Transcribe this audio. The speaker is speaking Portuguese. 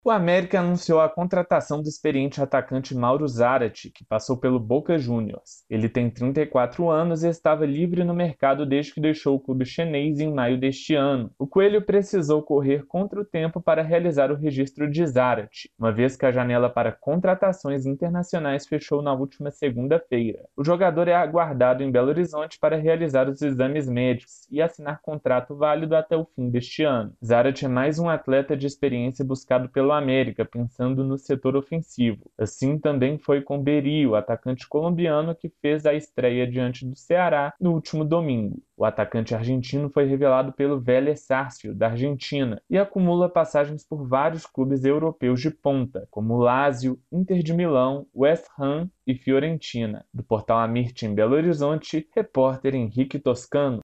O América anunciou a contratação do experiente atacante Mauro Zarate, que passou pelo Boca Juniors. Ele tem 34 anos e estava livre no mercado desde que deixou o clube chinês em maio deste ano. O Coelho precisou correr contra o tempo para realizar o registro de Zarate, uma vez que a janela para contratações internacionais fechou na última segunda-feira. O jogador é aguardado em Belo Horizonte para realizar os exames médicos e assinar contrato válido até o fim deste ano. Zarate é mais um atleta de experiência buscado pelo América, pensando no setor ofensivo. Assim também foi com Berio, atacante colombiano que fez a estreia diante do Ceará no último domingo. O atacante argentino foi revelado pelo Vélez Sarsfield, da Argentina, e acumula passagens por vários clubes europeus de ponta, como Lazio, Inter de Milão, West Ham e Fiorentina. Do portal Amirte em Belo Horizonte, repórter Henrique Toscano.